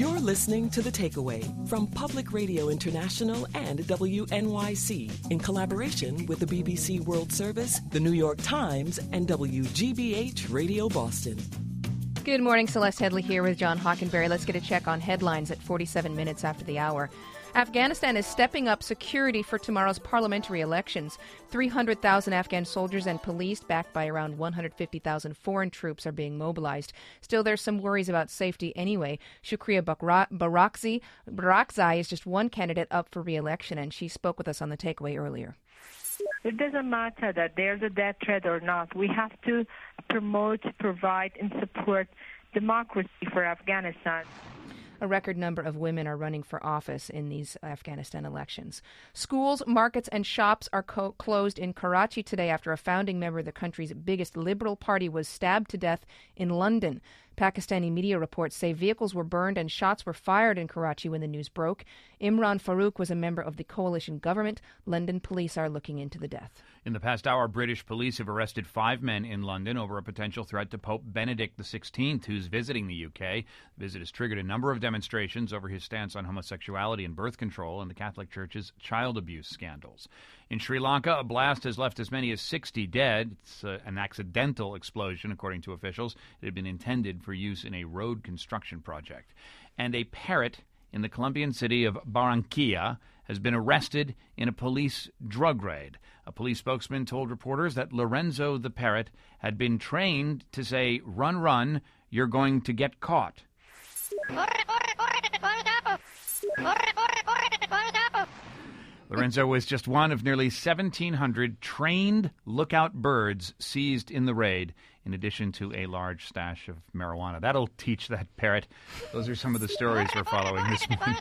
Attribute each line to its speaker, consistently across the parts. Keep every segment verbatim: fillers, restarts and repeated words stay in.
Speaker 1: You're listening to The Takeaway from Public Radio International and W N Y C in collaboration with the B B C World Service, the New York Times, and W G B H Radio Boston.
Speaker 2: Good morning, Celeste Headley here with John Hockenberry. Let's get a check on headlines at forty-seven minutes after the hour. Afghanistan is stepping up security for tomorrow's parliamentary elections. three hundred thousand Afghan soldiers and police, backed by around one hundred fifty thousand foreign troops, are being mobilized. Still, there's some worries about safety anyway. Shukriya Barakzai, Barakzai is just one candidate up for re-election, and she spoke with us on The Takeaway earlier.
Speaker 3: It doesn't matter that there's a death threat or not. We have to promote, provide, and support democracy for Afghanistan.
Speaker 2: A record number of women are running for office in these Afghanistan elections. Schools, markets, and shops are co- closed in Karachi today after a founding member of the country's biggest liberal party was stabbed to death in London. Pakistani media reports say vehicles were burned and shots were fired in Karachi when the news broke. Imran Farooq was a member of the coalition government. London police are looking into the death.
Speaker 4: In the past hour, British police have arrested five men in London over a potential threat to Pope Benedict the sixteenth, who's visiting the U K. The visit has triggered a number of demonstrations over his stance on homosexuality and birth control and the Catholic Church's child abuse scandals. In Sri Lanka, a blast has left as many as sixty dead. It's uh, an accidental explosion, according to officials. It had been intended for use in a road construction project. And a parrot in the Colombian city of Barranquilla has been arrested in a police drug raid. A police spokesman told reporters that Lorenzo the parrot had been trained to say, "Run, run, you're going to get caught." Lorenzo was just one of nearly seventeen hundred trained lookout birds seized in the raid, in addition to a large stash of marijuana. That'll teach that parrot. Those are some of the stories we're following this morning.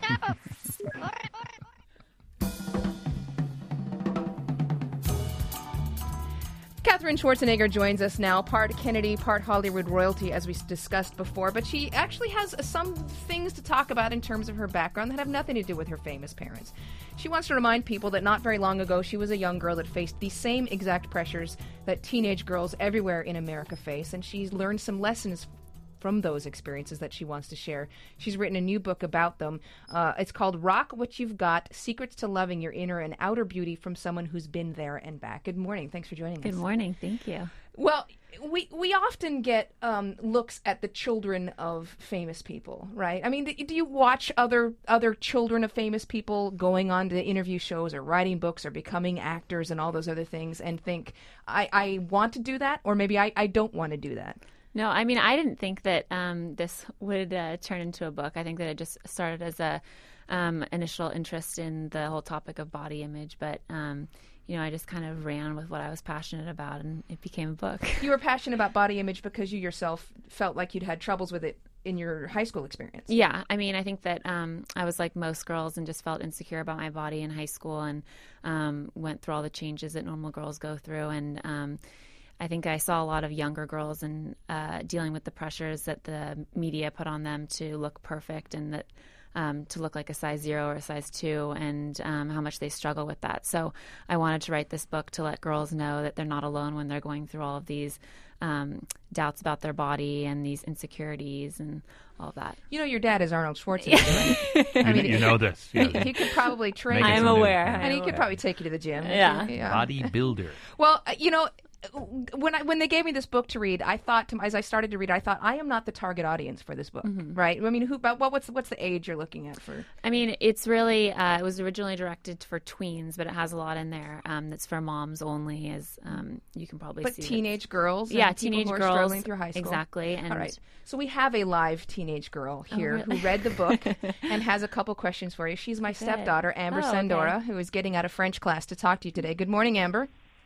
Speaker 2: Katherine Schwarzenegger joins us now, part Kennedy, part Hollywood royalty, as we discussed before, but she actually has some things to talk about in terms of her background that have nothing to do with her famous parents. She wants to remind people that not very long ago she was a young girl that faced the same exact pressures that teenage girls everywhere in America face, and she's learned some lessons from those experiences that she wants to share. She's written a new book about them. Uh, it's called Rock What You've Got, Secrets to Loving Your Inner and Outer Beauty from Someone Who's Been There and Back. Good morning. Thanks for joining us.
Speaker 5: Good morning. Thank you.
Speaker 2: Well, we we often get um, looks at the children of famous people, right? I mean, do you watch other other children of famous people going on to interview shows or writing books or becoming actors and all those other things and think, I, I want to do that, or maybe I, I don't want to do that?
Speaker 5: No, I mean, I didn't think that um, this would uh, turn into a book. I think that it just started as a um, initial interest in the whole topic of body image. But, um, you know, I just kind of ran with what I was passionate about, and it became a book.
Speaker 2: You were passionate about body image because you yourself felt like you'd had troubles with it in your high school experience.
Speaker 5: Yeah. I mean, I think that um, I was like most girls and just felt insecure about my body in high school and um, went through all the changes that normal girls go through. And um I think I saw a lot of younger girls and uh, dealing with the pressures that the media put on them to look perfect and that um, to look like a size zero or a size two, and um, how much they struggle with that. So I wanted to write this book to let girls know that they're not alone when they're going through all of these um, doubts about their body and these insecurities and all of that.
Speaker 2: You know, your dad is Arnold Schwarzenegger, right? I
Speaker 4: mean, you know this.
Speaker 2: He,
Speaker 4: Yeah.
Speaker 2: he could probably train.
Speaker 5: I am aware.
Speaker 2: And
Speaker 5: I'm
Speaker 2: he could
Speaker 5: aware.
Speaker 2: probably take you to the gym.
Speaker 5: Yeah.
Speaker 2: yeah.
Speaker 4: Bodybuilder.
Speaker 2: Well, you know, when I when they gave me this book to read, I thought to, as I started to read, I thought I am not the target audience for this book,
Speaker 5: Mm-hmm.
Speaker 2: right? I mean, who? But what, what's what's the age you're looking at for?
Speaker 5: I mean, it's really, uh, it was originally directed for tweens, but it has a lot in there um, that's for moms only, as um, you can probably
Speaker 2: But
Speaker 5: see.
Speaker 2: teenage girls, and
Speaker 5: Yeah,
Speaker 2: people
Speaker 5: teenage
Speaker 2: who are
Speaker 5: girls.
Speaker 2: struggling through high school.
Speaker 5: Exactly. And
Speaker 2: All right. So we have a live teenage girl here
Speaker 5: really?
Speaker 2: who read the book and has a couple questions for you. She's my stepdaughter, Amber
Speaker 5: Oh, okay.
Speaker 2: Sandora, who is getting out of French class to talk to you today. Good morning, Amber.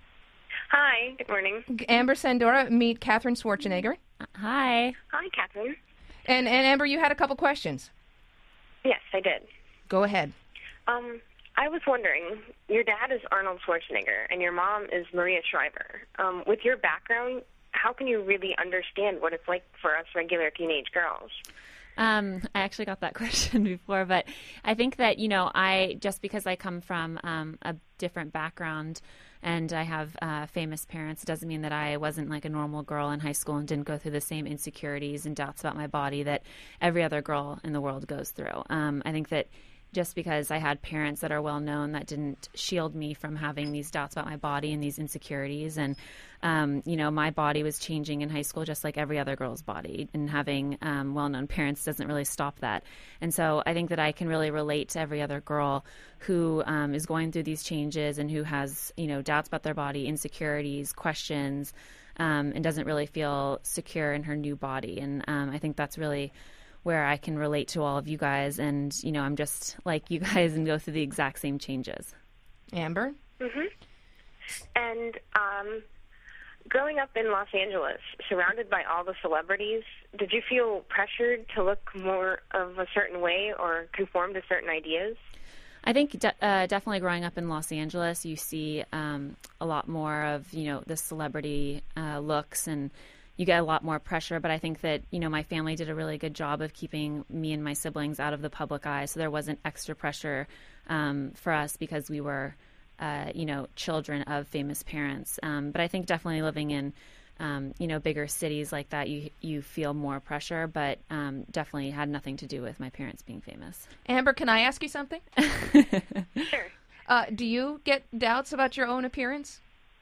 Speaker 6: Hi, good morning.
Speaker 2: Amber Sandora, meet Katherine Schwarzenegger.
Speaker 5: Hi.
Speaker 6: Hi, Catherine.
Speaker 2: And, and Amber, you had a couple questions.
Speaker 6: Yes, I did.
Speaker 2: Go ahead.
Speaker 6: Um, I was wondering, your dad is Arnold Schwarzenegger and your mom is Maria Shriver. Um, with your background, how can you really understand what it's like for us regular teenage girls?
Speaker 5: Um, I actually got that question before, but I think that, you know, I just because I come from um, a different background and I have uh, famous parents, doesn't mean that I wasn't like a normal girl in high school and didn't go through the same insecurities and doubts about my body that every other girl in the world goes through. Um, I think that just because I had parents that are well known, that didn't shield me from having these doubts about my body and these insecurities. And, um, you know, my body was changing in high school just like every other girl's body. And having um, well known parents doesn't really stop that. And so I think that I can really relate to every other girl who um, is going through these changes and who has, you know, doubts about their body, insecurities, questions, um, and doesn't really feel secure in her new body. And um, I think that's really where I can relate to all of you guys. And, you know, I'm just like you guys and go through the exact same changes.
Speaker 2: Amber?
Speaker 6: Mm-hmm. And um, growing up in Los Angeles, surrounded by all the celebrities, did you feel pressured to look more of a certain way or conform to certain ideas?
Speaker 5: I think de- uh, definitely growing up in Los Angeles, you see um, a lot more of, you know, the celebrity uh, looks, and you get a lot more pressure. But I think that, you know, my family did a really good job of keeping me and my siblings out of the public eye. So there wasn't extra pressure um, for us because we were, uh, you know, children of famous parents. Um, but I think definitely living in, um, you know, bigger cities like that, you you feel more pressure, but um, definitely had nothing to do with my parents being famous.
Speaker 2: Amber, can I ask you something?
Speaker 6: Sure.
Speaker 2: Uh, do you get doubts about your own appearance?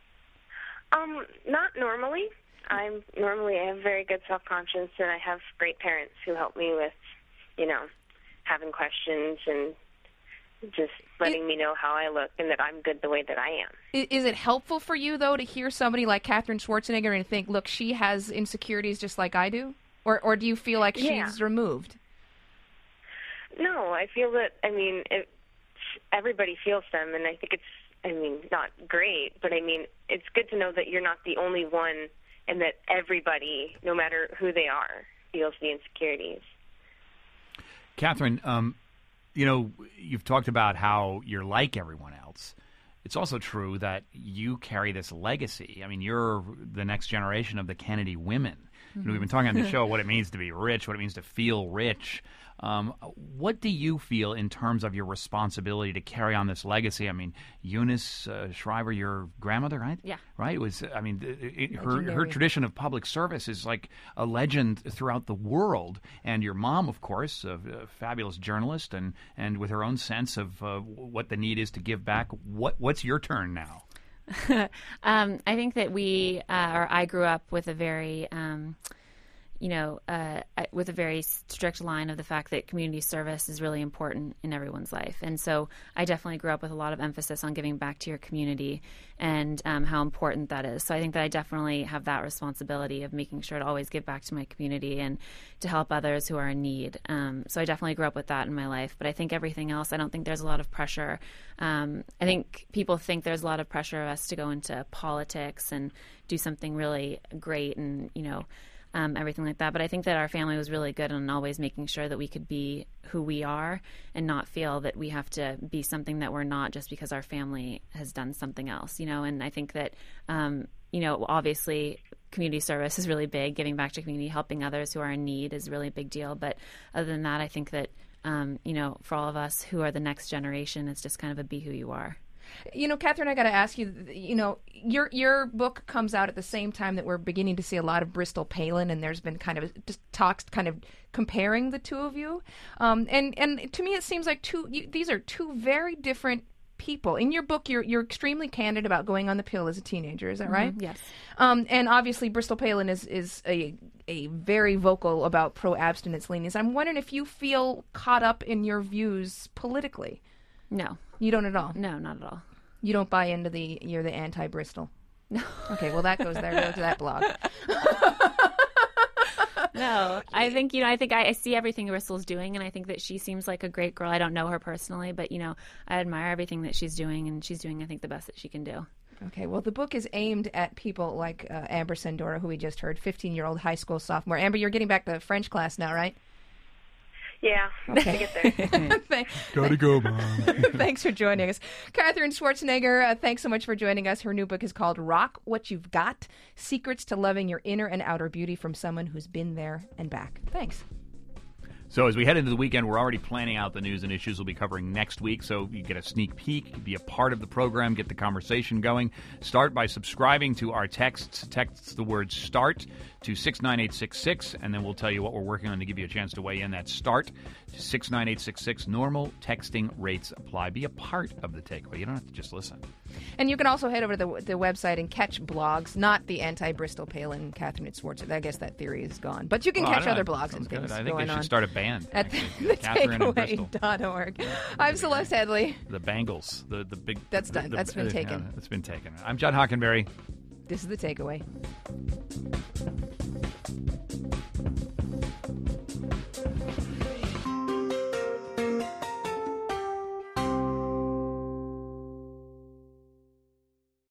Speaker 6: Um, not normally. I'm normally I have very good self-confidence, and I have great parents who help me with, you know, having questions and just letting it, me know how I look and that I'm good the way that I am.
Speaker 2: Is it helpful for you, though, to hear somebody like Katherine Schwarzenegger and think, look, she has insecurities just like I do? Or or do you feel like
Speaker 6: yeah.
Speaker 2: she's removed?
Speaker 6: No, I feel that, I mean, it, everybody feels them, and I think it's, I mean, not great, but I mean, it's good to know that you're not the only one and that everybody, no matter who they are, feels the insecurities.
Speaker 4: Katherine, um, you know, you've talked about how you're like everyone else. It's also true that you carry this legacy. I mean, you're the next generation of the Kennedy women. Mm-hmm. You know, we've been talking on the show what it means to be rich, what it means to feel rich. Um, what do you feel in terms of your responsibility to carry on this legacy? I mean, Eunice uh, Shriver, your grandmother, right?
Speaker 5: Yeah.
Speaker 4: Right? It was, I mean, it, it, her her tradition of public service is like a legend throughout the world. And your mom, of course, a, a fabulous journalist, and, and with her own sense of uh, what the need is to give back. What What's your turn now?
Speaker 5: um, I think that we, uh, or I grew up with a very... Um, you know, uh, with a very strict line of the fact that community service is really important in everyone's life. And so I definitely grew up with a lot of emphasis on giving back to your community and um, how important that is. So I think that I definitely have that responsibility of making sure to always give back to my community and to help others who are in need. Um, so I definitely grew up with that in my life. But I think everything else, I don't think there's a lot of pressure. Um, I think people think there's a lot of pressure of us to go into politics and do something really great and, you know, Um, everything like that. But I think that our family was really good on always making sure that we could be who we are and not feel that we have to be something that we're not just because our family has done something else, you know. And I think that, um, you know, obviously community service is really big. Giving back to community, helping others who are in need is really a big deal. But other than that, I think that, um, you know, for all of us who are the next generation, it's just kind of a be who you are.
Speaker 2: You know, Katherine, I got to ask you, you know, your your book comes out at the same time that we're beginning to see a lot of Bristol Palin, and there's been kind of just talks kind of comparing the two of you. Um, and, and to me, it seems like two you, these are two very different people. In your book, you're you're extremely candid about going on the pill as a teenager. Is that right?
Speaker 5: Mm-hmm, yes.
Speaker 2: Um, and obviously, Bristol Palin is, is a a very vocal about pro-abstinence leanings. I'm wondering if you feel caught up in your views politically.
Speaker 5: No.
Speaker 2: You don't at all?
Speaker 5: No, not at all.
Speaker 2: You don't buy into the, you're the anti-Bristol?
Speaker 5: No.
Speaker 2: Okay, well, that goes there. Go to that blog.
Speaker 5: No, I think, you know, I think I, I see everything Bristol's doing, and I think that she seems like a great girl. I don't know her personally, but, you know, I admire everything that she's doing, and she's doing, I think, the best that she can do.
Speaker 2: Okay, well, the book is aimed at people like uh, Amber Sandora, who we just heard, fifteen-year-old high school sophomore. Amber, you're getting back to French class now, right?
Speaker 6: Yeah,
Speaker 2: okay.
Speaker 6: I get there.
Speaker 2: Thank,
Speaker 4: Gotta go, Mom.
Speaker 2: Thanks for joining us. Katherine Schwarzenegger, uh, thanks so much for joining us. Her new book is called Rock What You've Got, Secrets to Loving Your Inner and Outer Beauty from Someone Who's Been There and Back. Thanks.
Speaker 4: So as we head into the weekend, we're already planning out the news and issues we'll be covering next week. So you get a sneak peek, be a part of the program, get the conversation going. Start by subscribing to our texts. Text the word START to six nine eight six six, and then we'll tell you what we're working on to give you a chance to weigh in. That's START to six nine eight six six. Normal texting rates apply. Be a part of the takeaway. You don't have to just listen.
Speaker 2: And you can also head over to the, the website and catch blogs, not the anti-Bristol Palin Catherine Schwartz. I guess that theory is gone. But you can
Speaker 4: Well,
Speaker 2: catch
Speaker 4: I don't
Speaker 2: other
Speaker 4: know.
Speaker 2: blogs
Speaker 4: Sounds
Speaker 2: and
Speaker 4: good.
Speaker 2: things
Speaker 4: I think
Speaker 2: going
Speaker 4: they should
Speaker 2: on
Speaker 4: start a band.
Speaker 2: at the,
Speaker 4: actually.
Speaker 2: the
Speaker 4: Catherine and Bristol.
Speaker 2: takeaway dot org. I'm Celeste Headley.
Speaker 4: The Bangles. The, the big.
Speaker 2: That's
Speaker 4: the-
Speaker 2: done.
Speaker 4: the-
Speaker 2: That's been
Speaker 4: uh,
Speaker 2: taken.
Speaker 4: yeah, it's been taken. I'm John Hockenberry.
Speaker 2: This is The Takeaway.